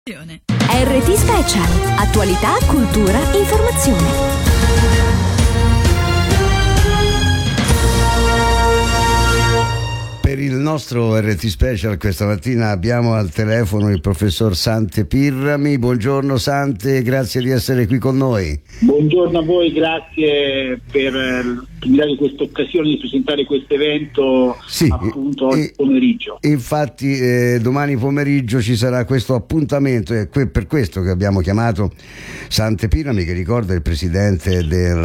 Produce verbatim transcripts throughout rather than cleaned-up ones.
R T Special. Attualità, cultura, informazione. Per il nostro R T Special questa mattina abbiamo al telefono il professor Sante Pirrami. Buongiorno Sante, grazie di essere qui con noi. Buongiorno a voi, grazie per mi dare questa occasione di presentare questo evento, sì, appunto oggi pomeriggio. Infatti eh, domani pomeriggio ci sarà questo appuntamento, è per questo che abbiamo chiamato Sante Pirrami, che ricorda il presidente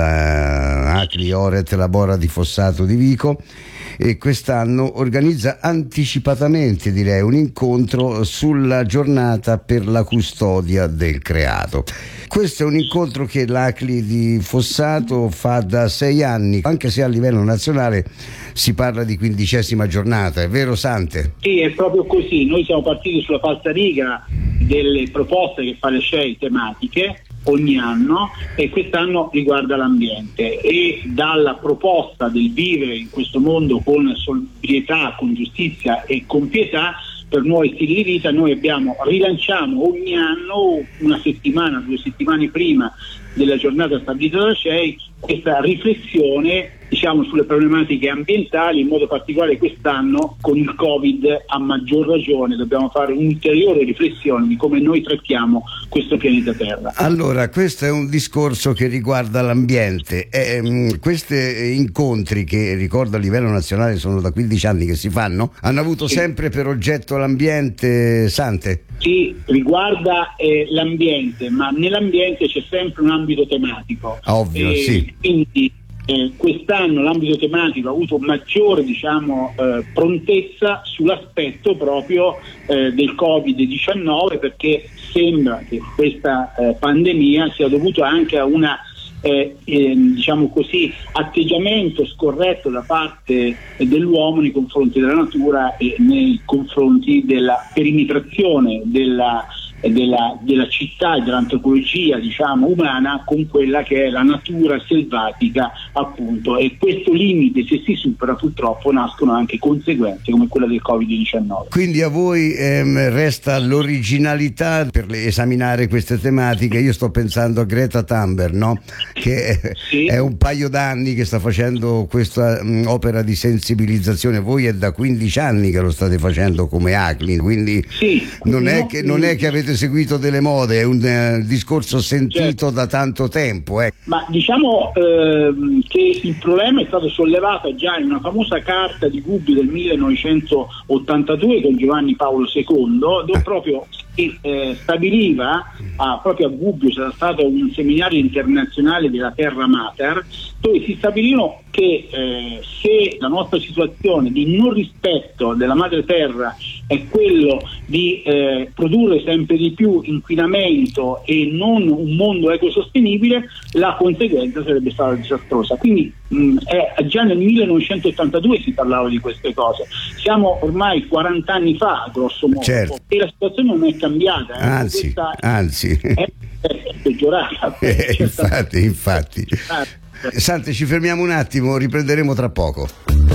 della Acli Oret Labora di Fossato di Vico, e quest'anno organizza anticipatamente, direi, un incontro sulla giornata per la custodia del creato. Questo è un incontro che l'A C L I di Fossato fa da sei anni, anche se a livello nazionale si parla di quindicesima giornata, è vero Sante? Sì, è proprio così. Noi siamo partiti sulla falsariga delle proposte che fa le S C E I tematiche ogni anno, e quest'anno riguarda l'ambiente, e dalla proposta del vivere in questo mondo con sobrietà, con giustizia e con pietà per nuovi stili di vita, noi abbiamo rilanciamo ogni anno, una settimana, due settimane prima della giornata stabilita dalla S C E I, questa riflessione, diciamo, sulle problematiche ambientali. In modo particolare quest'anno con il Covid, a maggior ragione dobbiamo fare un'ulteriore riflessione di come noi trattiamo questo pianeta Terra. Allora, questo è un discorso che riguarda l'ambiente. Eh, questi incontri, che ricordo a livello nazionale sono da quindici anni che si fanno, hanno avuto sì. sempre per oggetto l'ambiente, Sante? Sì, riguarda eh, l'ambiente, ma nell'ambiente c'è sempre un ambito tematico. Ovvio, eh, sì. Quindi eh, quest'anno l'ambito tematico ha avuto maggiore, diciamo, eh, prontezza sull'aspetto proprio eh, del covid diciannove, perché sembra che questa eh, pandemia sia dovuta anche a una Eh, eh, diciamo così, atteggiamento scorretto da parte eh, dell'uomo nei confronti della natura e nei confronti della perimetrazione della, eh, della, della città e dell'antropologia, diciamo, umana con quella che è la natura selvatica, appunto, e questo limite, se si supera, purtroppo nascono anche conseguenze come quella del covid diciannove. Quindi a voi ehm, resta l'originalità per le, esaminare queste tematiche. Io sto pensando a Greta Thunberg, no? Che sì. è un paio d'anni che sta facendo questa mh, opera di sensibilizzazione. Voi è da quindici anni che lo state facendo come A C L I, quindi sì. non, no, è che, non è che avete seguito delle mode, è un uh, discorso sentito certo. da tanto tempo. Eh. Ma diciamo ehm, che il problema è stato sollevato già in una famosa carta di Gubbio del millenovecentottantadue con Giovanni Paolo secondo, dove proprio si eh, stabiliva, ah, proprio a Gubbio c'era stato un seminario internazionale della Terra Mater, dove si stabilirono che eh, se la nostra situazione di non rispetto della madre terra è quello di eh, produrre sempre di più inquinamento e non un mondo ecosostenibile, la conseguenza sarebbe stata disastrosa. Quindi mh, è, già nel millenovecentottantadue si parlava di queste cose, siamo ormai quaranta anni fa grosso modo, certo. e la situazione non è cambiata, eh. anzi, Questa anzi. È, è peggiorata. Eh, infatti, infatti. Sante, ci fermiamo un attimo, riprenderemo tra poco.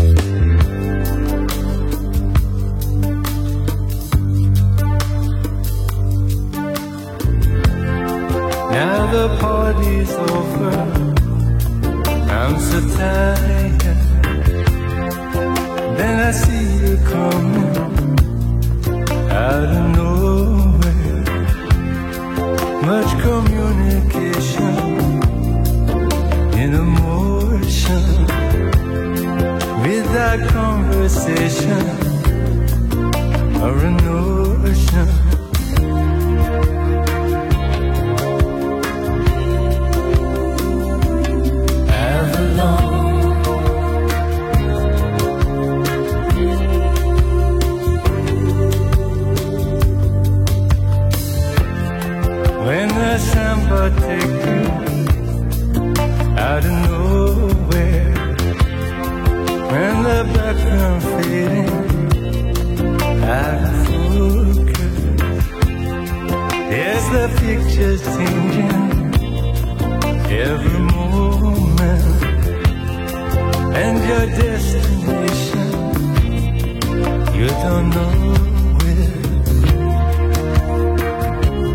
Now the party's over, I'm so tired. Then I see you coming out of nowhere. Much communication in emotion, without conversation or a notion. Avalon, when the samba take you out of nowhere, when the background fading out of focus, yes, the picture's changing every moment, and your destination you don't know where.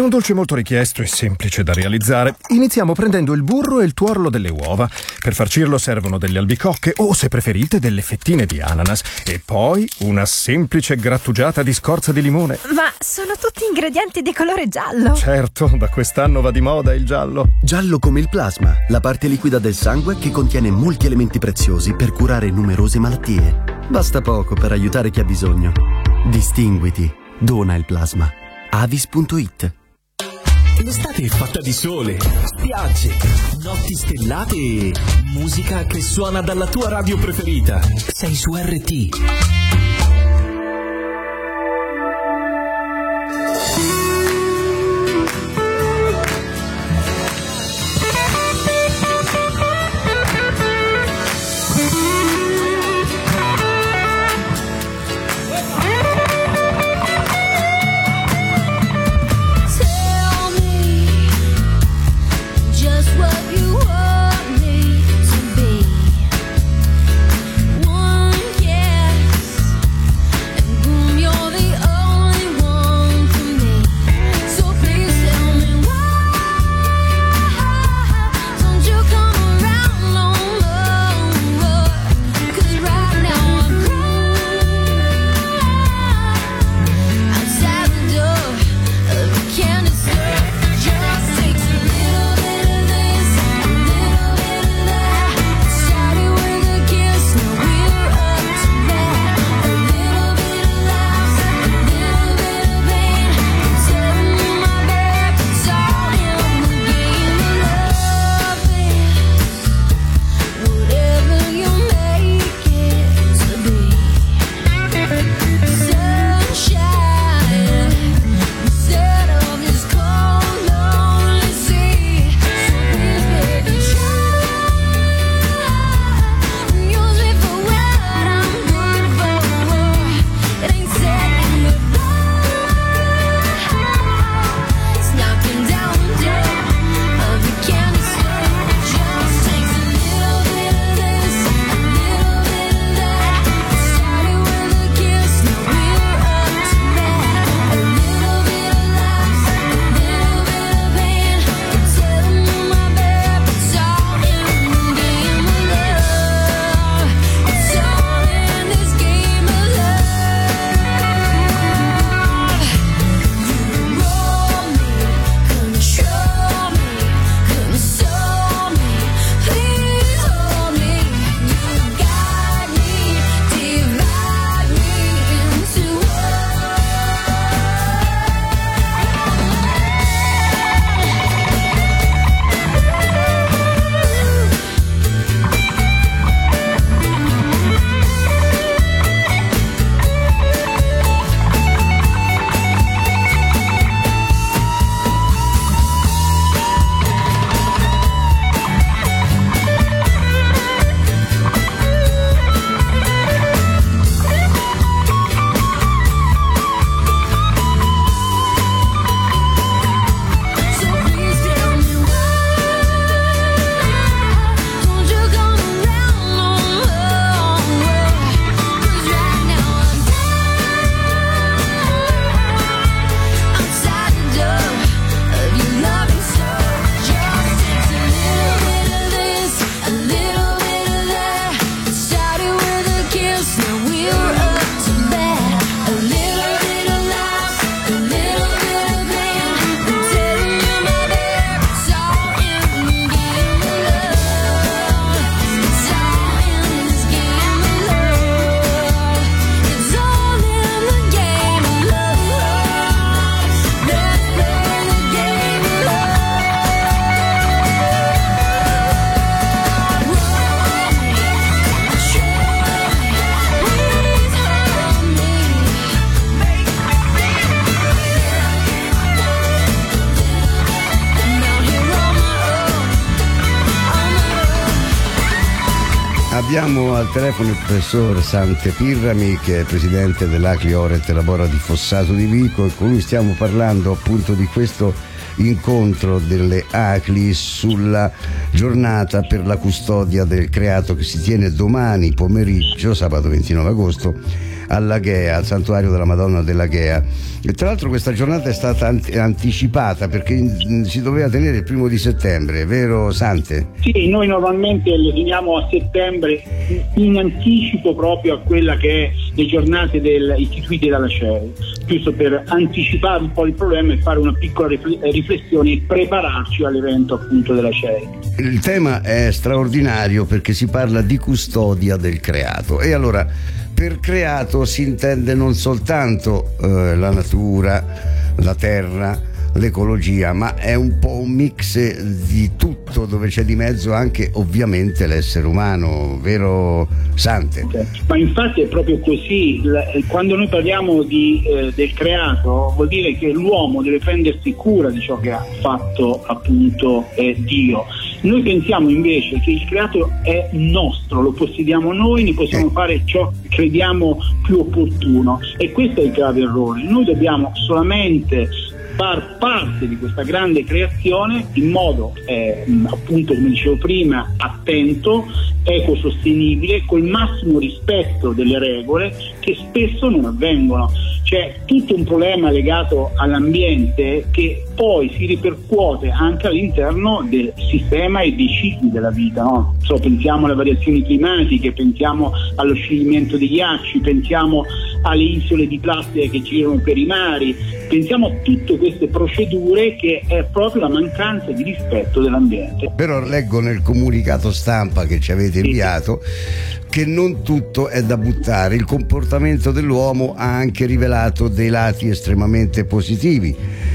un dolce molto richiesto e semplice da realizzare. Iniziamo prendendo il burro e il tuorlo delle uova. Per farcirlo servono delle albicocche o, se preferite, delle fettine di ananas. E poi una semplice grattugiata di scorza di limone. Ma sono tutti ingredienti di colore giallo. Certo, da quest'anno va di moda il giallo. Giallo come il plasma, la parte liquida del sangue che contiene molti elementi preziosi per curare numerose malattie. Basta poco per aiutare chi ha bisogno. Distinguiti. Dona il plasma. Avis punto it. L'estate è fatta di sole, spiagge, notti stellate e musica che suona dalla tua radio preferita. Sei su R T. Abbiamo al telefono il professor Sante Pirrami, che è presidente dell'Acli Oret Labora di Fossato di Vico, e con lui stiamo parlando appunto di questo incontro delle Acli sulla giornata per la custodia del creato che si tiene domani pomeriggio, sabato ventinove agosto, alla Ghea, al santuario della Madonna della Ghea. E tra l'altro questa giornata è stata ant- anticipata perché in- si doveva tenere il primo di settembre, vero Sante? Sì, noi normalmente le teniamo a settembre in anticipo proprio a quella che è le giornate del, istituite dalla C E I, giusto per anticipare un po' il problema e fare una piccola riflessione e prepararci all'evento appunto della C E I. Il tema è straordinario perché si parla di custodia del creato e allora per creato si intende non soltanto eh, la natura, la terra, l'ecologia, ma è un po' un mix di tutto dove c'è di mezzo anche ovviamente l'essere umano, vero Sante? Okay. Ma infatti è proprio così, quando noi parliamo di, eh, del creato vuol dire che l'uomo deve prendersi cura di ciò che ha fatto appunto eh, Dio. Noi pensiamo invece che il creato è nostro, lo possediamo noi, ne possiamo eh. fare ciò che crediamo più opportuno e questo è il grave errore. Noi dobbiamo solamente far parte di questa grande creazione in modo eh, appunto, come dicevo prima, attento, ecosostenibile, col massimo rispetto delle regole che spesso non avvengono. C'è tutto un problema legato all'ambiente che poi si ripercuote anche all'interno del sistema e dei cicli della vita, no? So, pensiamo alle variazioni climatiche, pensiamo allo scioglimento dei ghiacci, pensiamo alle isole di plastica che girano per i mari, pensiamo a tutte queste procedure che è proprio la mancanza di rispetto dell'ambiente. Però leggo nel comunicato stampa che ci avete inviato che non tutto è da buttare, il comportamento dell'uomo ha anche rivelato dei lati estremamente positivi,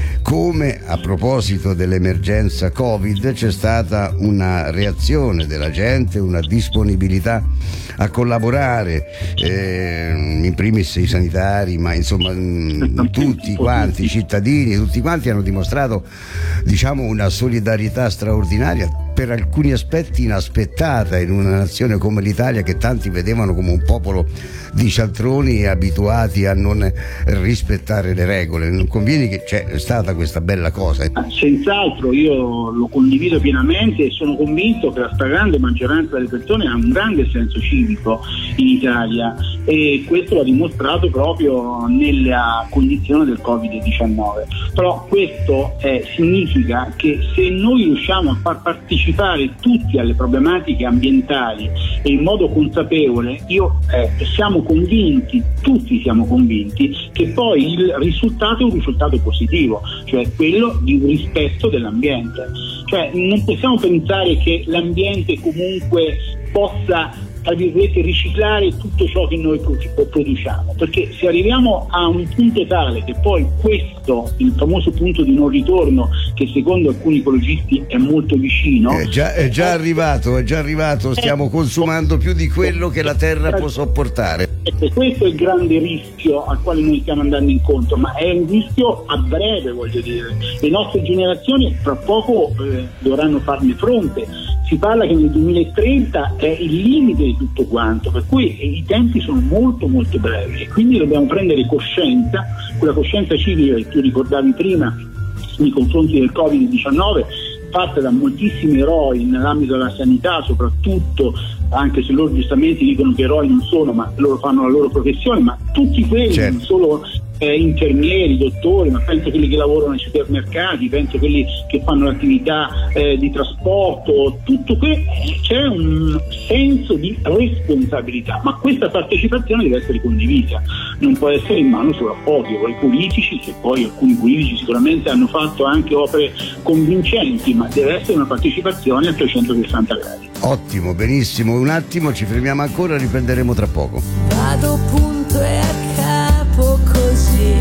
come a proposito dell'emergenza Covid c'è stata una reazione della gente, una disponibilità a collaborare, eh, in primis i sanitari, ma insomma mh, tutti quanti, i cittadini, tutti quanti hanno dimostrato, diciamo, una solidarietà straordinaria, per alcuni aspetti inaspettata in una nazione come l'Italia che tanti vedevano come un popolo di cialtroni e abituati a non rispettare le regole. Non conviene che c'è stata questa bella cosa. Senz'altro, io lo condivido pienamente e sono convinto che la stragrande maggioranza delle persone ha un grande senso civico in Italia e questo l'ha dimostrato proprio nella condizione del covid diciannove. Però questo eh, significa che se noi riusciamo a far partecipare tutti alle problematiche ambientali e in modo consapevole, io eh, siamo convinti, tutti siamo convinti che poi il risultato è un risultato positivo, cioè quello di un rispetto dell'ambiente. Cioè non possiamo pensare che l'ambiente comunque possa, tra virgolette, riciclare tutto ciò che noi produciamo, perché se arriviamo a un punto tale che poi questo, il famoso punto di non ritorno che secondo alcuni ecologisti è molto vicino, è già, è già arrivato, è già arrivato, stiamo consumando più di quello che la terra può sopportare. E questo è il grande rischio al quale noi stiamo andando incontro, ma è un rischio a breve, voglio dire. Le nostre generazioni fra poco eh, dovranno farne fronte. Si parla che nel duemilatrenta è il limite di tutto quanto, per cui i tempi sono molto molto brevi e quindi dobbiamo prendere coscienza, quella coscienza civica che tu ricordavi prima nei confronti del covid diciannove, fatta da moltissimi eroi nell'ambito della sanità soprattutto, anche se loro giustamente dicono che eroi non sono, ma loro fanno la loro professione, ma tutti quelli, certo, non solo eh, infermieri, dottori, ma penso a quelli che lavorano nei supermercati, penso a quelli che fanno l'attività eh, di trasporto, tutto que- c'è un senso di responsabilità, ma questa partecipazione deve essere condivisa, non può essere in mano solo a pochi o ai politici, che poi alcuni politici sicuramente hanno fatto anche opere convincenti, ma deve essere una partecipazione a trecentosessanta gradi. Ottimo, benissimo, un attimo, ci fermiamo ancora, riprenderemo tra poco. Vado punto e a capo così,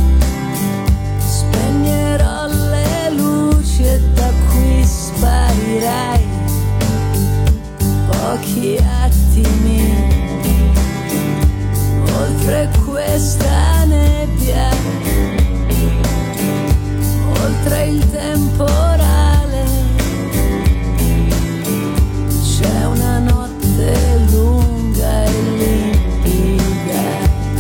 spegnerò le luci e da qui sparirai pochi attimi oltre questa nebbia, oltre il temporale. C'è una notte lunga e limpida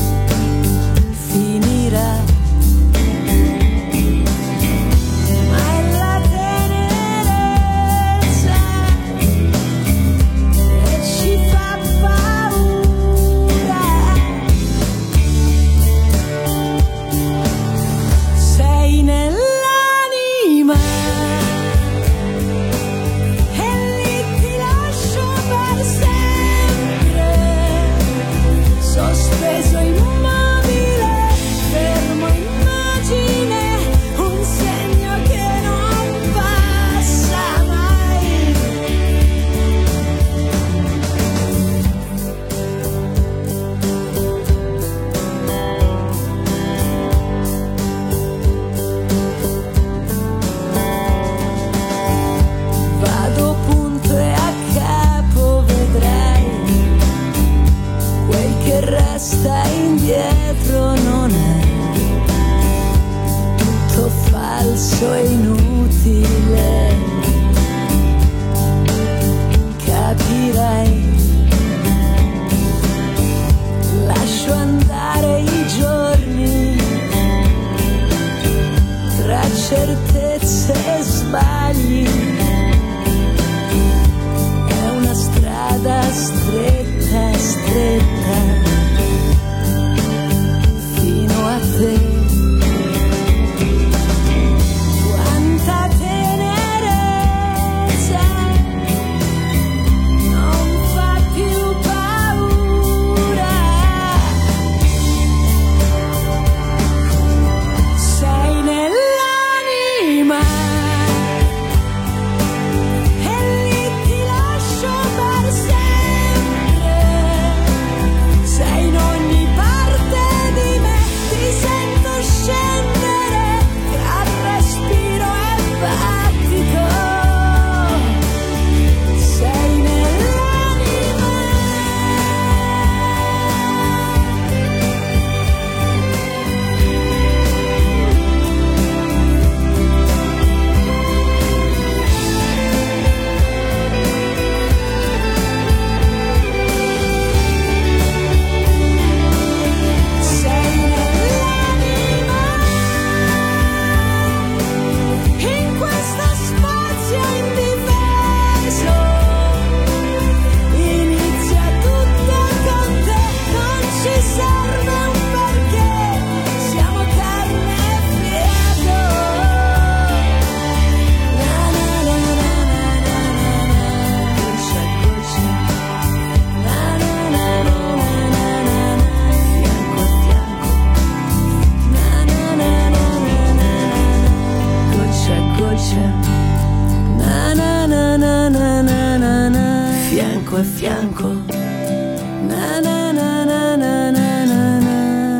a fianco. Na na na na na na na na.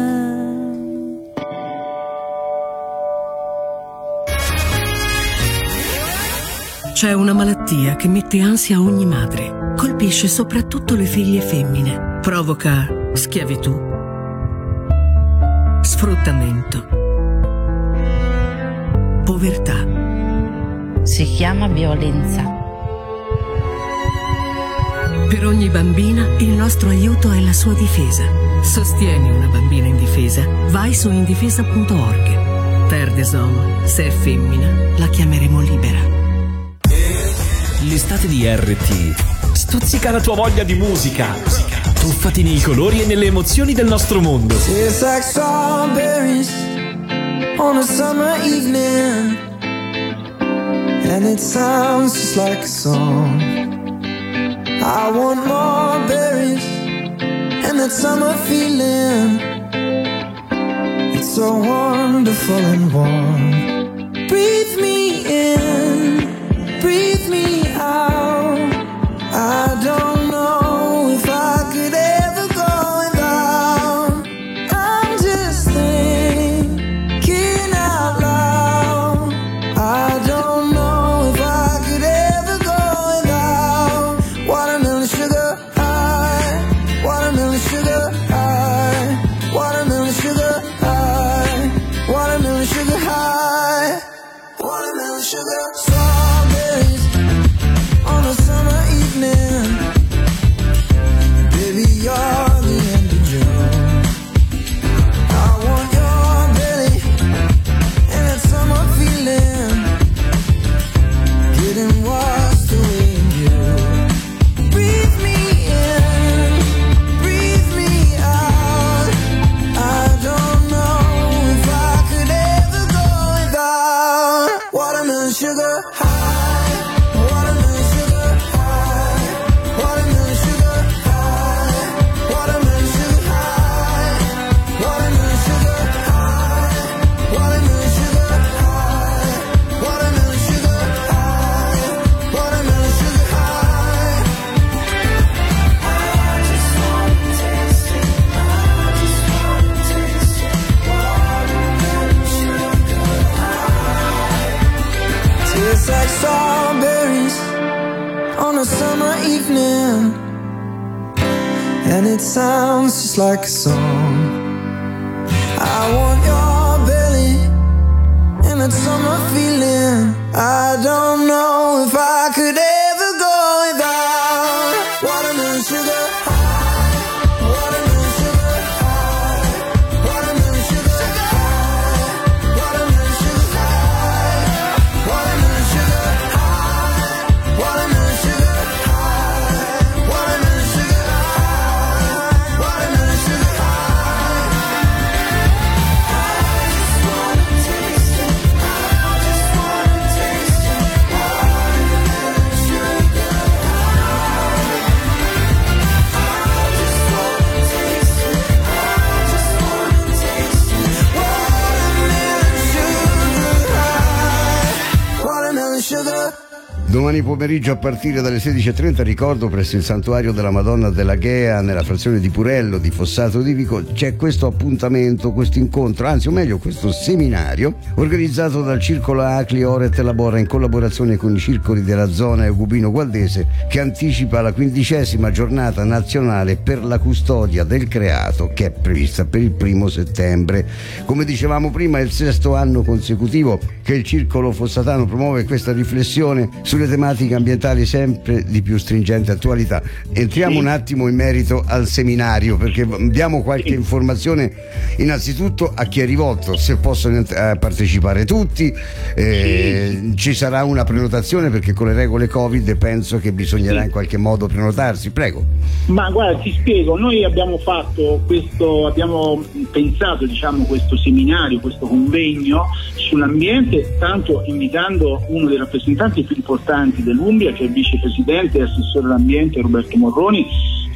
C'è una malattia che mette ansia a ogni madre. Colpisce soprattutto le figlie femmine. Provoca schiavitù, sfruttamento, povertà. Si chiama violenza. Per ogni bambina il nostro aiuto è la sua difesa. Sostieni una bambina indifesa. Vai su indifesa punto org. Terdesom, se è femmina, la chiameremo libera. L'estate di R T stuzzica la tua voglia di musica. Tuffati nei colori e nelle emozioni del nostro mondo. Tastes like strawberries on a summer evening, and it sounds just like a song. I want more berries and that summer feeling. It's so wonderful and warm. Breathe me in, breathe me out. I don't know if I could ever go without. I'm just thinking out loud. I don't know if I could ever go without. Watermelon sugar high, watermelon sugar high, watermelon sugar high, watermelon sugar high, watermelon sugar. Strawberries on a summer evening. Baby, you're the end of June. I want your belly and that summer feeling, getting washed away in you. Breathe me in, breathe me out. I don't know if I could ever go without. Watermelon sugar high, watermelon sugar high, watermelon sugar high, watermelon sugar high, watermelon sugar high, watermelon sugar high, watermelon sugar high, watermelon sugar high. I just wanna taste it, I just wanna taste it, watermelon sugar high. Tastes like strawberries on a summer evening, and it sounds just like a song. I want your belly and that summer feeling. I don't know if I could ever go without. Watermelon sugar high, watermelon sugar high, watermelon sugar high, watermelon sugar high, watermelon sugar high, watermelon sugar high, watermelon sugar high, watermelon sugar high. I just wanna taste it, I just wanna taste it, watermelon sugar high. I just wanna taste it, I just wanna taste it, watermelon sugar high, watermelon sugar. Domani pomeriggio a partire dalle sedici e trenta, ricordo, presso il Santuario della Madonna della Ghea, nella frazione di Purello di Fossato di Vico, c'è questo appuntamento, questo incontro, anzi o meglio questo seminario organizzato dal Circolo Acli Oret Labora in collaborazione con i circoli della zona Eugubino Gualdese, che anticipa la quindicesima giornata nazionale per la custodia del creato, che è prevista per il primo settembre. Come dicevamo prima, è il sesto anno consecutivo che il Circolo Fossatano promuove questa riflessione sulle tematiche ambientali sempre di più stringente attualità. Entriamo sì. un attimo in merito al seminario, perché diamo qualche sì. informazione innanzitutto a chi è rivolto, se possono partecipare tutti, eh, sì. ci sarà una prenotazione, perché con le regole Covid penso che bisognerà sì. in qualche modo prenotarsi. Prego. Ma guarda, ti spiego, noi abbiamo fatto questo, abbiamo pensato diciamo questo seminario, questo convegno sull'ambiente, tanto invitando uno dei rappresentanti più importanti dell'Umbria, che è il vicepresidente e assessore all'ambiente Roberto Morroni,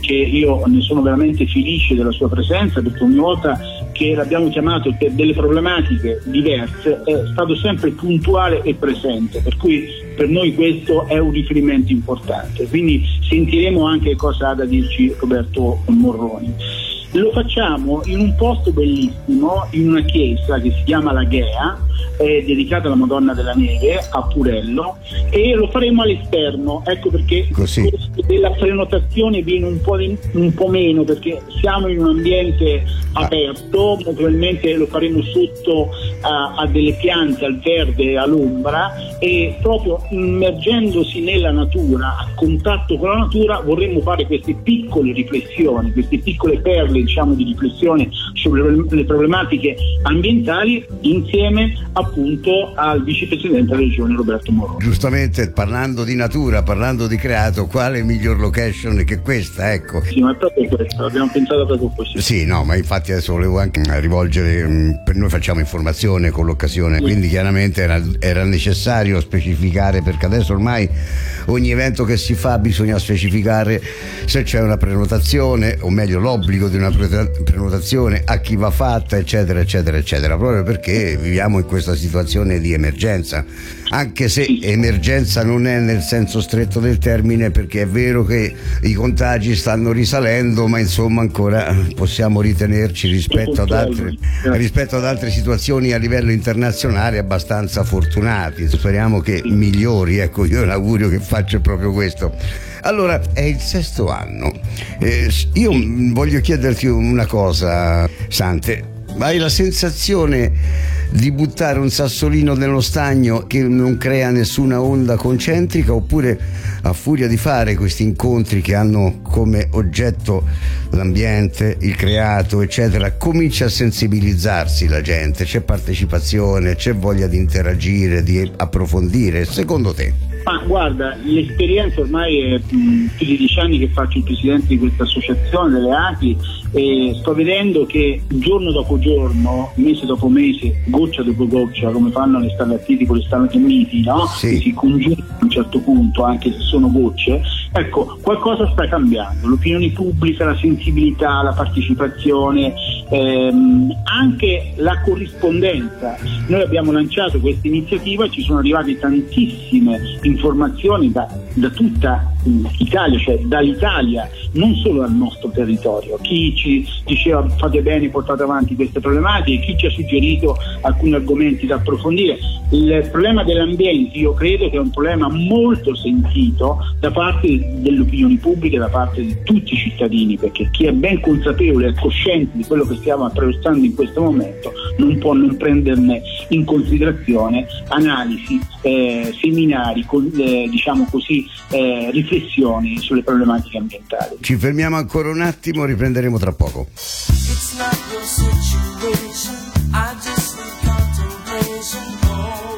che io ne sono veramente felice della sua presenza, perché ogni volta che l'abbiamo chiamato per delle problematiche diverse è stato sempre puntuale e presente, per cui per noi questo è un riferimento importante. Quindi sentiremo anche cosa ha da dirci Roberto Morroni. Lo facciamo in un posto bellissimo, in una chiesa che si chiama La Ghea, è dedicata alla Madonna della Neve a Purello, e lo faremo all'esterno, ecco perché Così. il costo della prenotazione viene un po', di, un po' meno, perché siamo in un ambiente aperto, probabilmente lo faremo sotto a, a delle piante, al verde, all'ombra, e proprio immergendosi nella natura, a contatto con la natura, vorremmo fare queste piccole riflessioni, queste piccole perle, diciamo, di riflessione sulle le problematiche ambientali, insieme appunto al vicepresidente della regione Roberto Morroni. Giustamente, parlando di natura, parlando di creato, quale miglior location che questa, ecco. Sì, ma è proprio questo, abbiamo pensato proprio così. Sì, no, ma infatti adesso volevo anche rivolgere, per noi facciamo informazione con l'occasione, Sì. quindi chiaramente era, era necessario specificare, perché adesso ormai ogni evento che si fa bisogna specificare se c'è una prenotazione, o meglio l'obbligo di una prenotazione, a chi va fatta, eccetera eccetera eccetera, proprio perché viviamo in questa situazione di emergenza, anche se emergenza non è nel senso stretto del termine, perché è vero che i contagi stanno risalendo, ma insomma ancora possiamo ritenerci rispetto ad altre, rispetto ad altre situazioni a livello internazionale abbastanza fortunati. Speriamo che migliori, ecco, io l'augurio che faccio è proprio questo. Allora, è il sesto anno. Eh, io voglio chiederti una cosa, Sante. Hai la sensazione di buttare un sassolino nello stagno che non crea nessuna onda concentrica, oppure a furia di fare questi incontri che hanno come oggetto l'ambiente, il creato, eccetera, comincia a sensibilizzarsi la gente, c'è partecipazione, c'è voglia di interagire, di approfondire, secondo te? Ma guarda, l'esperienza ormai è mh, più di dieci anni che faccio il presidente di questa associazione delle A C I, e sto vedendo che giorno dopo giorno, mese dopo mese, goccia dopo goccia, come fanno le stalattiti con le stalagmiti, no? Sì. Che si congiungono a un certo punto, anche se sono gocce, ecco, qualcosa sta cambiando, l'opinione pubblica, la sensibilità, la partecipazione, ehm, anche la corrispondenza. Noi abbiamo lanciato questa iniziativa e ci sono arrivate tantissime informazioni da, da tutta Italia, cioè dall'Italia, non solo dal nostro territorio. Chi ci diceva fate bene, portate avanti queste problematiche, chi ci ha suggerito alcuni argomenti da approfondire. Il problema dell'ambiente, io credo che è un problema molto sentito da parte dell'opinione pubblica, da parte di tutti i cittadini, perché chi è ben consapevole e cosciente di quello che stiamo attraversando in questo momento non può non prenderne in considerazione analisi, eh, seminari, con, eh, diciamo così, eh, riflessioni sulle problematiche ambientali. Ci fermiamo ancora un attimo, riprenderemo tra poco. It's not your situation, I just need contemplation. Oh,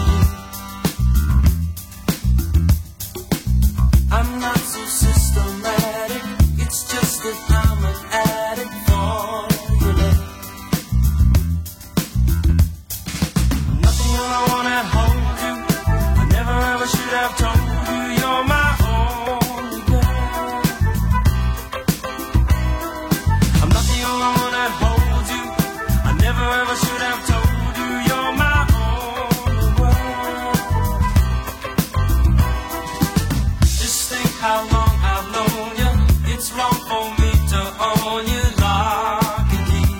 I'm not so systematic, it's just that I'm an addict for your love. Nothing I wanna hold you, I never ever should have told you you're my only girl. I'm not the only one that holds you, I never ever should have told you you're my only world. Just think how long I've known you, it's wrong for me to own you lock and key.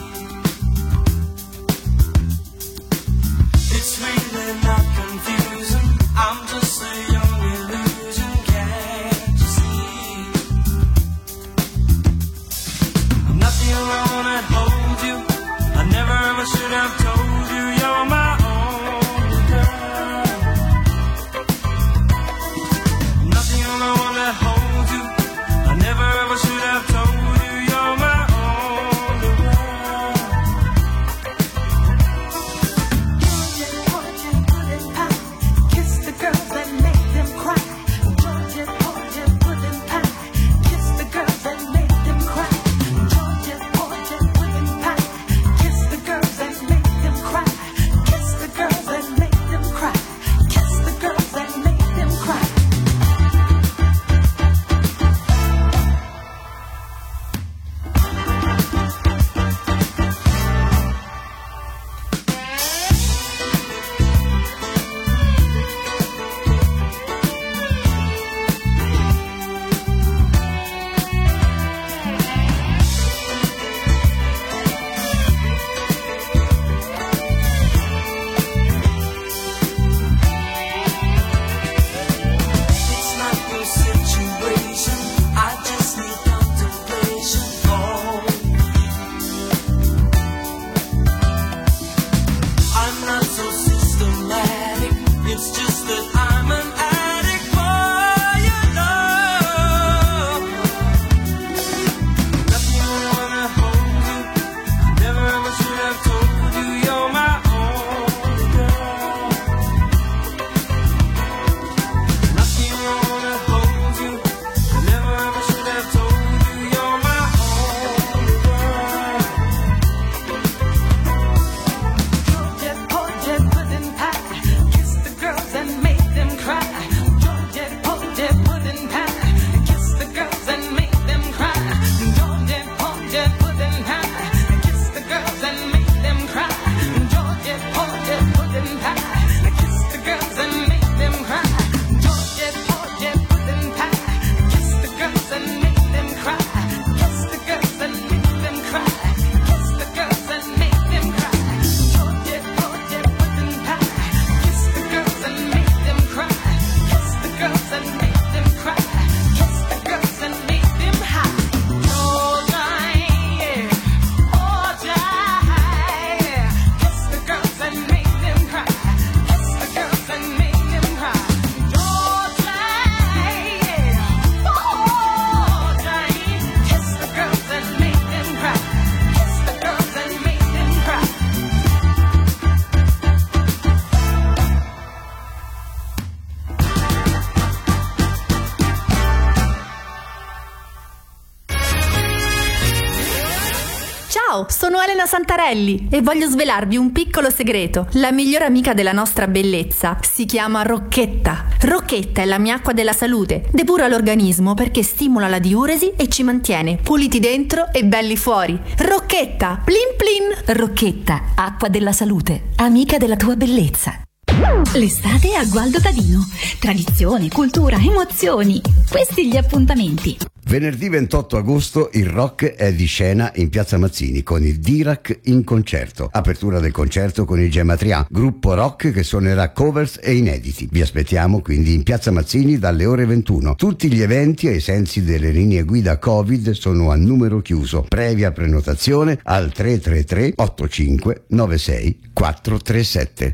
It's really not confusing, I'm just a young illusion, can't you see? I'm not the only one that holds you, I never ever should have told you you're my only girl. I'm not the only one that holds Ciao, sono Elena Santarelli e voglio svelarvi un piccolo segreto. La migliore amica della nostra bellezza si chiama Rocchetta. Rocchetta è la mia acqua della salute. Depura l'organismo perché stimola la diuresi e ci mantiene puliti dentro e belli fuori. Rocchetta, plin plin. Rocchetta, acqua della salute, amica della tua bellezza. L'estate a Gualdo Tadino. Tradizione, cultura, emozioni. Questi gli appuntamenti. Venerdì ventotto agosto il rock è di scena in Piazza Mazzini con il Dirac in concerto. Apertura del concerto con il Gematria, gruppo rock che suonerà covers e inediti. Vi aspettiamo quindi in Piazza Mazzini dalle ore ventuno. Tutti gli eventi ai sensi delle linee guida Covid sono a numero chiuso. Previa prenotazione al tre tre tre otto cinque nove sei quattro tre sette.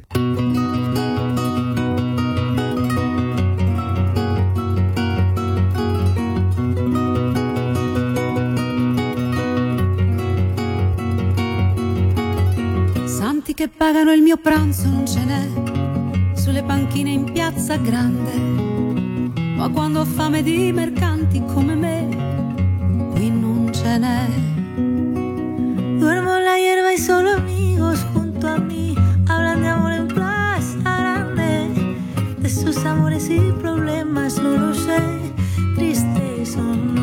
Che pagano il mio pranzo non ce n'è sulle panchine in Piazza Grande, ma quando ho fame di mercanti come me qui non ce n'è. Duermo en la hierba y solo amigos junto a mí hablan de amor en Plaza Grande, de sus amores y problemas no lo sé, tristes o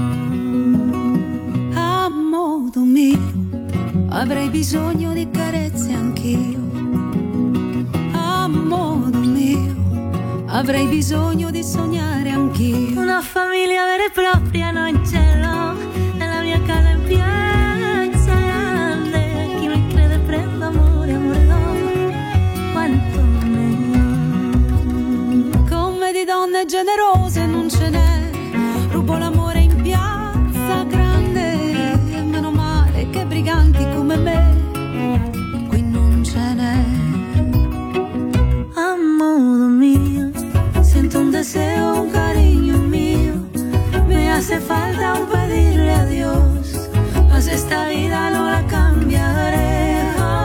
no. A modo mio avrei bisogno di carezze anch'io, a modo mio avrei bisogno di sognare anch'io. Una famiglia vera e propria non ce l'ho, nella mia casa in Piazza Grande. Chi mi crede prendo amore, amore do, quanto ne ho. Come di donne generose non ce n'è, rubo l'amore in Piazza Grande, e meno male che briganti come me qui non ce n'è. A modo mio siento un deseo, un cariño mío, me hace falta un pedirle a Dios, mas esta vida no la cambiaré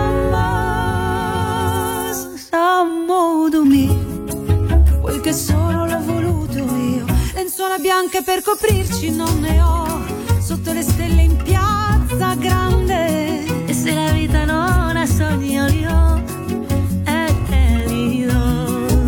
jamás. A modo mio, quel che solo l'ho voluto io, lenzuola bianche per coprirci non ne ho, sotto le stelle in Piazza Grande. E se la vita non ha sogni io e te li do.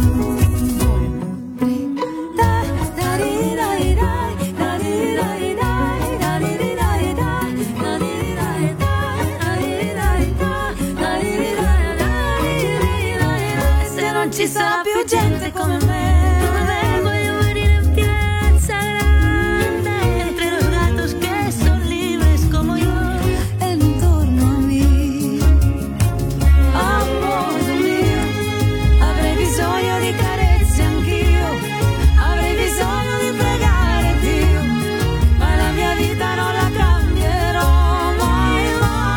E se non ci sarà più gente come me, me voglio venire in Piazza Grande, entre los gatos que son libres como yo. Bisogno di carezze anch'io, avrei bisogno di pregare Dio, ma la mia vita non la cambierò mai,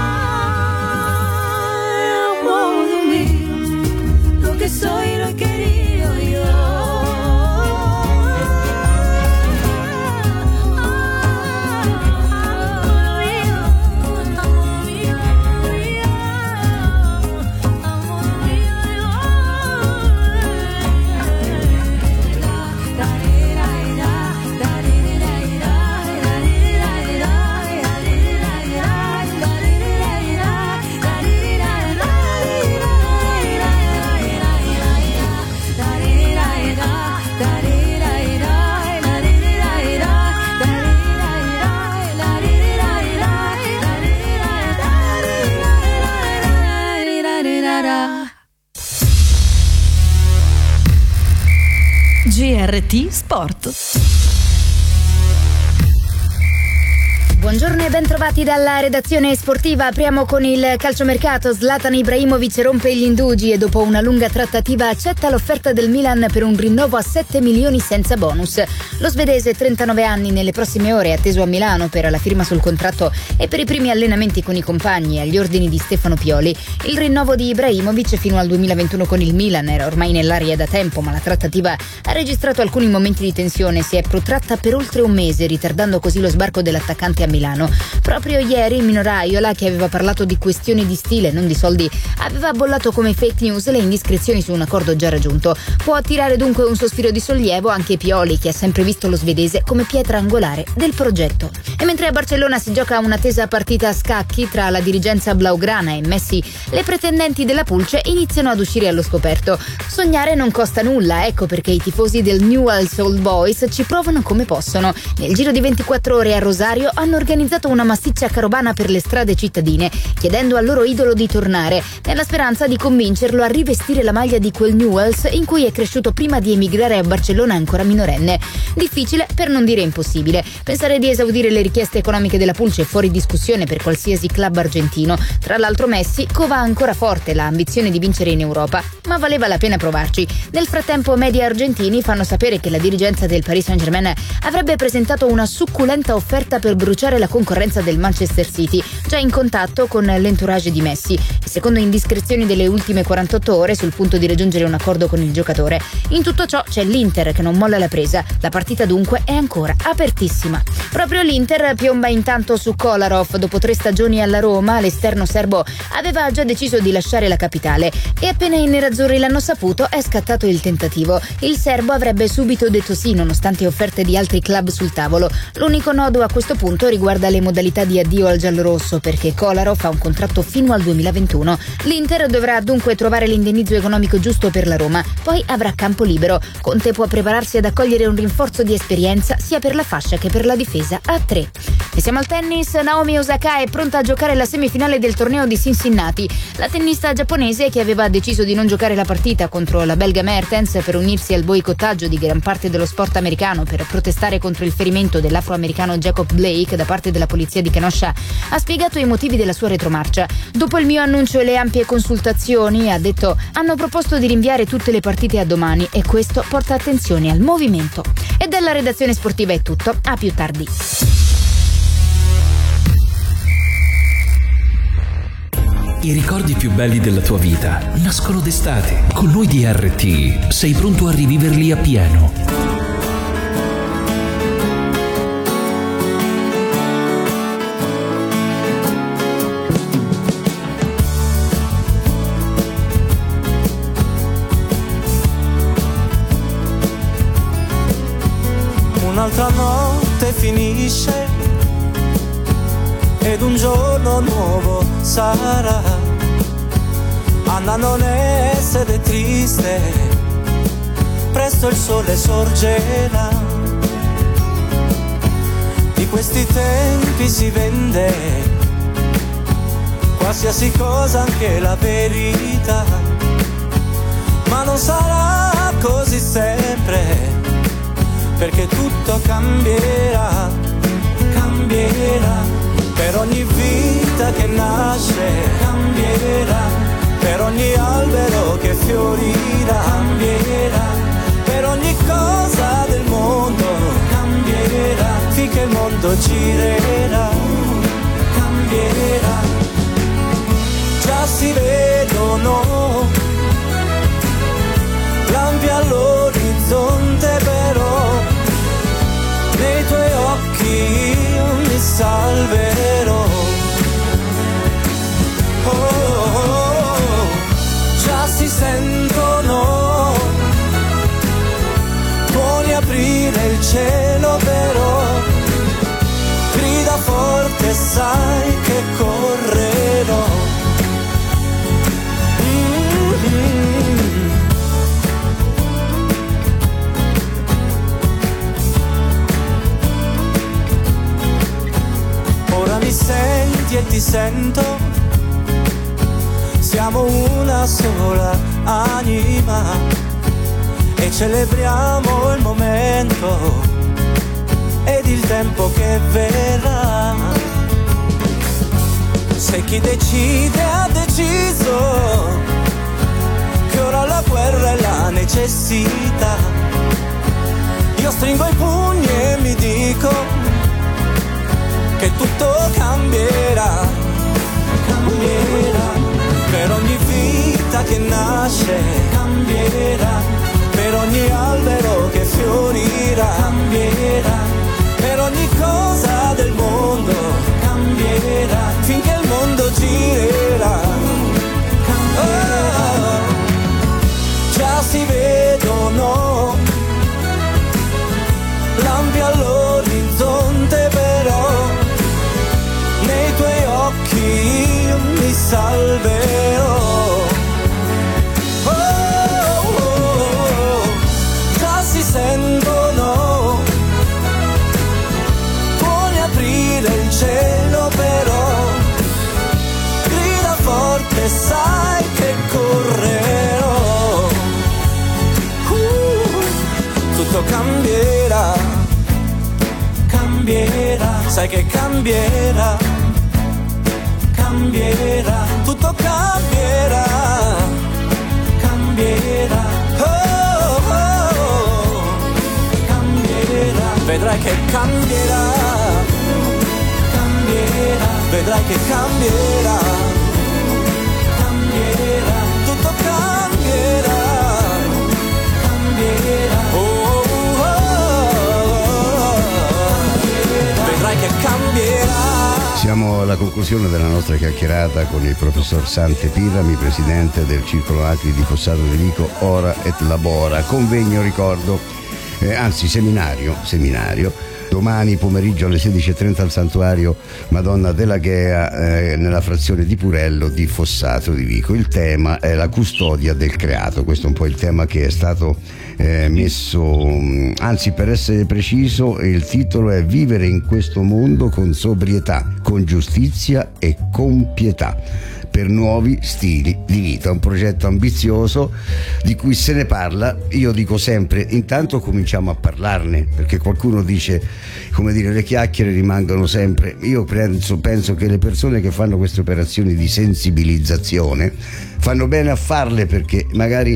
mai. A modo mio, lo che soy, lo he querido yo. G R T Sport. Buongiorno e ben trovati dalla redazione sportiva. Apriamo con il calciomercato. Zlatan Ibrahimovic rompe gli indugi e dopo una lunga trattativa accetta l'offerta del Milan per un rinnovo a sette milioni senza bonus. Lo svedese, trentanove anni, nelle prossime ore è atteso a Milano per la firma sul contratto e per i primi allenamenti con i compagni agli ordini di Stefano Pioli. Il rinnovo di Ibrahimovic fino al duemilaventuno con il Milan era ormai nell'aria da tempo, ma la trattativa ha registrato alcuni momenti di tensione e si è protratta per oltre un mese, ritardando così lo sbarco dell'attaccante a Milano. Proprio ieri Mino Raiola, che aveva parlato di questioni di stile, non di soldi, aveva bollato come fake news le indiscrezioni su un accordo già raggiunto. Può attirare dunque un sospiro di sollievo anche Pioli, che ha sempre visto lo svedese come pietra angolare del progetto. E mentre a Barcellona si gioca una tesa partita a scacchi tra la dirigenza blaugrana e Messi, le pretendenti della Pulce iniziano ad uscire allo scoperto. Sognare non costa nulla, ecco perché i tifosi del Newell's Old Boys ci provano come possono. Nel giro di ventiquattro ore a Rosario hanno organizzato una massiccia carovana per le strade cittadine, chiedendo al loro idolo di tornare, nella speranza di convincerlo a rivestire la maglia di quel Newell's in cui è cresciuto prima di emigrare a Barcellona ancora minorenne. Difficile, per non dire impossibile. Pensare di esaudire le richieste economiche della Pulce è fuori discussione per qualsiasi club argentino. Tra l'altro Messi cova ancora forte la ambizione di vincere in Europa, ma valeva la pena provarci. Nel frattempo media argentini fanno sapere che la dirigenza del Paris Saint-Germain avrebbe presentato una succulenta offerta per bruciare la concorrenza del Manchester City, già in contatto con l'entourage di Messi, e secondo indiscrezioni delle ultime quarantotto ore sul punto di raggiungere un accordo con il giocatore. In tutto ciò c'è l'Inter che non molla la presa, la partita dunque è ancora apertissima. Proprio l'Inter piomba intanto su Kolarov. Dopo tre stagioni alla Roma, l'esterno serbo aveva già deciso di lasciare la capitale e appena i nerazzurri l'hanno saputo è scattato il tentativo. Il serbo avrebbe subito detto sì nonostante offerte di altri club sul tavolo. L'unico nodo a questo punto riguarda le modalità di addio al giallorosso, perché Kolarov ha un contratto fino al duemilaventuno. L'Inter dovrà dunque trovare l'indennizzo economico giusto per la Roma, poi avrà campo libero. Conte può prepararsi ad accogliere un rinforzo di esperienza sia per la fascia che per la difesa a tre. E siamo al tennis. Naomi Osaka è pronta a giocare la semifinale del torneo di Cincinnati. La tennista giapponese, che aveva deciso di non giocare la partita contro la belga Mertens per unirsi al boicottaggio di gran parte dello sport americano per protestare contro il ferimento dell'afroamericano Jacob Blake da parte della polizia di Kenosha, ha spiegato i motivi della sua retromarcia. Dopo il mio annuncio e le ampie consultazioni, ha detto, hanno proposto di rinviare tutte le partite a domani e questo porta attenzione al movimento. E dalla redazione sportiva è tutto, a più tardi. I ricordi più belli della tua vita nascono d'estate. Con noi di R T sei pronto a riviverli appieno. Un'altra notte finisce ed un giorno nuovo sarà. Anna non essere triste, presto il sole sorgerà. Di questi tempi si vende qualsiasi cosa, anche la verità, ma non sarà così sempre, perché tutto cambierà, cambierà. Per ogni vita che nasce cambierà, per ogni albero che fiorirà cambierà, per ogni cosa del mondo cambierà, finché il mondo girerà, cambierà. Già si vedono lampi all'orizzonte, però nei tuoi occhi io mi salverò. Oh, oh, oh, già si sentono tuoni aprire il cielo, però grida forte, sai che correrò. Mm-hmm. Ora mi senti e ti sento, siamo una sola anima e celebriamo il momento ed il tempo che verrà. Se chi decide ha deciso che ora la guerra è la necessità, io stringo i pugni e mi dico che tutto cambierà, cambierà. Per ogni vita che nasce cambierà, per ogni albero che fiorirà cambierà, per ogni cosa del mondo lampi all'orizzonte, però nei tuoi occhi io mi salverò. Oh, oh, oh, già si sentono tuoni aprire il cielo, però grida forte, sai che correrò. Uh, tutto cambierà, cambierà, sai che cambierà, cambierà, tutto cambierà, cambierà, oh, oh, oh, cambierà, vedrai che cambierà, cambierà, vedrai che cambierà, cambierà, tutto cambierà, cambierà, oh, oh, oh, vedrai che cambierà. Siamo alla conclusione della nostra chiacchierata con il professor Sante Pirrami, presidente del Circolo Acri di Fossato di Vico, Ora et Labora. Convegno, ricordo, eh, anzi seminario, seminario, domani pomeriggio alle sedici e trenta al Santuario Madonna della Ghea, eh, nella frazione di Purello di Fossato di Vico. Il tema è la custodia del creato. Questo è un po' il tema che è stato eh, messo, anzi, per essere preciso, il titolo è Vivere in questo mondo con sobrietà, con giustizia e con pietà, per nuovi stili di vita. Un progetto ambizioso di cui se ne parla. Io dico sempre, intanto cominciamo a parlarne, perché qualcuno dice, come dire, le chiacchiere rimangono sempre. Io penso, penso che le persone che fanno queste operazioni di sensibilizzazione fanno bene a farle, perché magari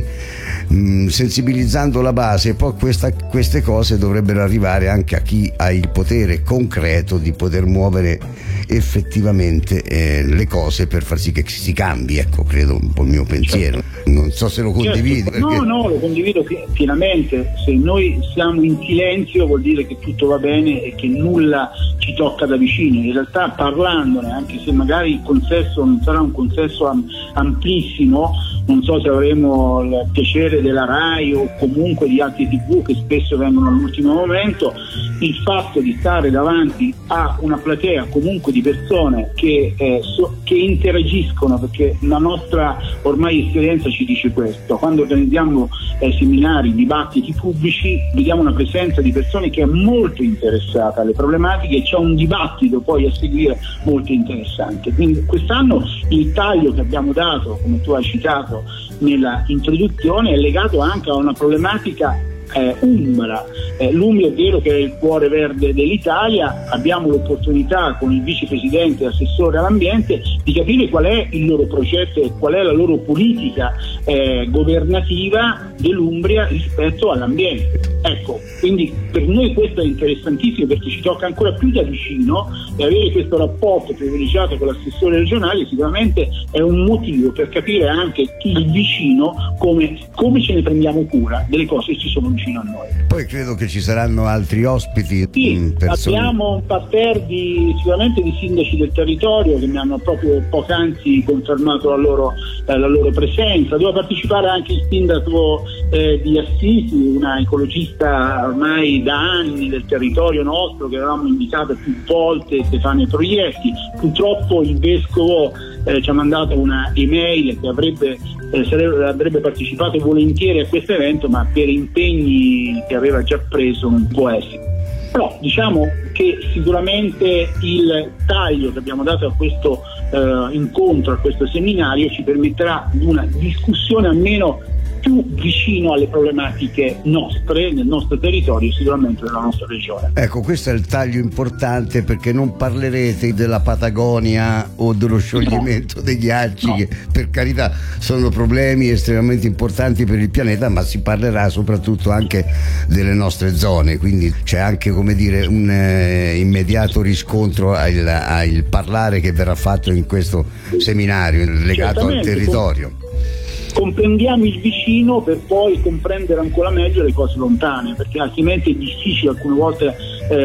mh, sensibilizzando la base, poi questa, queste cose dovrebbero arrivare anche a chi ha il potere concreto di poter muovere effettivamente eh, le cose per far sì che si cambi. Ecco, credo un po' il mio pensiero. Non so se lo condividi. Certo. No, perché... no, lo condivido pienamente. Se noi siamo in silenzio vuol dire che tutto va bene e che nulla ci tocca da vicino. In realtà, parlandone, anche se magari il consesso non sarà un consesso am- amplissimo, non so se avremo il piacere della RAI o comunque di altri tivù che spesso vengono all'ultimo momento, il fatto di stare davanti a una platea comunque di persone che, eh, so, che interagiscono, perché la nostra ormai esperienza ci dice questo: quando organizziamo eh, seminari, dibattiti pubblici, vediamo una presenza di persone che è molto interessata alle problematiche e c'è un dibattito poi a seguire molto interessante. Quindi quest'anno il taglio che abbiamo dato, come tu hai citato nella introduzione, è legato anche a una problematica eh, umbra. Eh, L'U M I, è vero che è il cuore verde dell'Italia, abbiamo l'opportunità con il vicepresidente e assessore all'ambiente di capire qual è il loro progetto e qual è la loro politica eh, governativa dell'Umbria rispetto all'ambiente. Ecco, quindi per noi questo è interessantissimo, perché ci tocca ancora più da vicino, e avere questo rapporto privilegiato con l'assessore regionale sicuramente è un motivo per capire anche il vicino come, come ce ne prendiamo cura delle cose che ci sono vicino a noi. Poi credo che ci saranno altri ospiti. Sì, persone... abbiamo un parterre di, sicuramente di sindaci del territorio che mi hanno proprio poc'anzi confermato la loro, eh, la loro presenza. Doveva partecipare anche il sindaco eh, di Assisi, una ecologista ormai da anni del territorio nostro, che avevamo invitato più volte, Stefano Proietti. Purtroppo il vescovo eh, ci ha mandato una email che avrebbe, eh, sarebbe, avrebbe partecipato volentieri a questo evento, ma per impegni che aveva già preso non può essere. Però diciamo che sicuramente il taglio che abbiamo dato a questo eh, incontro, a questo seminario, ci permetterà di una discussione almeno più vicino alle problematiche nostre, nel nostro territorio e sicuramente nella nostra regione. Ecco, questo è il taglio importante, perché non parlerete della Patagonia o dello scioglimento no. dei ghiacci, no. che per carità sono problemi estremamente importanti per il pianeta, ma si parlerà soprattutto anche delle nostre zone, quindi c'è anche, come dire, un eh, immediato riscontro al, al parlare che verrà fatto in questo seminario legato Certamente, al territorio. Com- comprendiamo il vicino per poi comprendere ancora meglio le cose lontane, perché altrimenti è difficile alcune volte eh,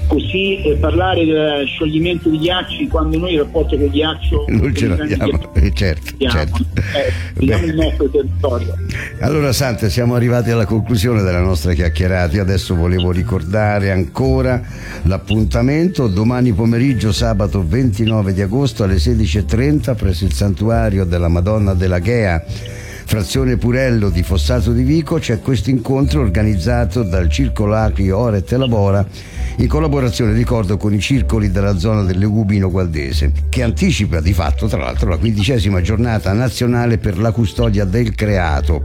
così eh, parlare del scioglimento di ghiacci quando noi il rapporto con il ghiaccio non ce l'abbiamo, eh, certo, certo. Eh, vediamo il nostro territorio. Allora Sante, siamo arrivati alla conclusione della nostra chiacchierata. Io adesso volevo ricordare ancora l'appuntamento domani pomeriggio, sabato ventinove di agosto alle sedici e trenta presso il santuario della Madonna della Ghea, frazione Purello di Fossato di Vico. C'è questo incontro organizzato dal Circolo Acli Oret Labora in collaborazione, ricordo, con i circoli della zona del Legubino Gualdese, che anticipa di fatto tra l'altro la quindicesima giornata nazionale per la custodia del creato.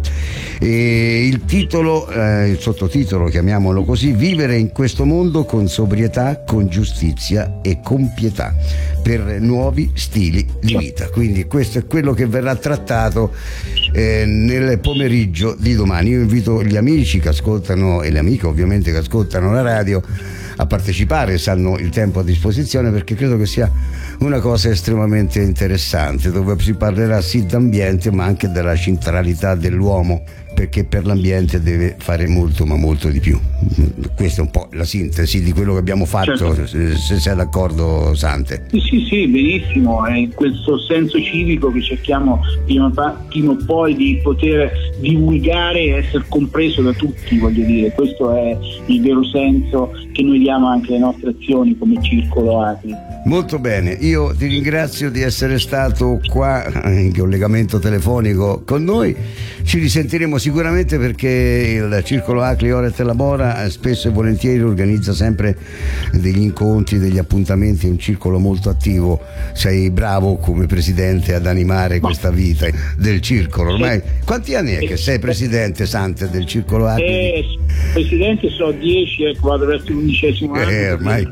E il titolo, eh, il sottotitolo, chiamiamolo così: vivere in questo mondo con sobrietà, con giustizia e con pietà, per nuovi stili di vita. Quindi questo è quello che verrà trattato eh, nel pomeriggio di domani. Io invito gli amici che ascoltano, e le amiche ovviamente che ascoltano la radio, a partecipare se hanno il tempo a disposizione, perché credo che sia una cosa estremamente interessante, dove si parlerà sì d'ambiente ma anche della centralità dell'uomo, perché per l'ambiente deve fare molto ma molto di più. Questa è un po' la sintesi di quello che abbiamo fatto, certo. se, se sei d'accordo Sante. Sì sì sì, benissimo, è in questo senso civico che cerchiamo prima, prima o poi di poter divulgare e essere compreso da tutti, voglio dire, questo è il vero senso che noi diamo anche alle nostre azioni come Circolo Acli. Molto bene, io ti ringrazio di essere stato qua in collegamento telefonico con noi. Ci risentiremo sicuramente, perché il Circolo Acli Oret Labora spesso e volentieri organizza sempre degli incontri, degli appuntamenti, è un circolo molto attivo. Sei bravo come presidente ad animare questa vita del circolo. Ormai quanti anni è che sei presidente, Sante, del Circolo Acli? Eh, presidente so dieci, ecco, vado verso l'undicesimo anno. Eh, ormai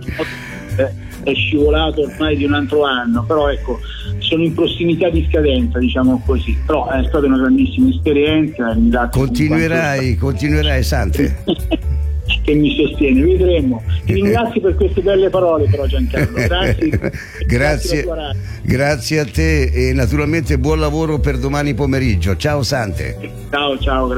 è scivolato ormai di un altro anno, però ecco, sono in prossimità di scadenza, diciamo così, però è stata una grandissima esperienza. Continuerai, continuerai Sante. Che mi sostiene, vedremo. Ti ringrazio per queste belle parole però Giancarlo, grazie. grazie, grazie a te, e naturalmente buon lavoro per domani pomeriggio. Ciao Sante. Ciao ciao.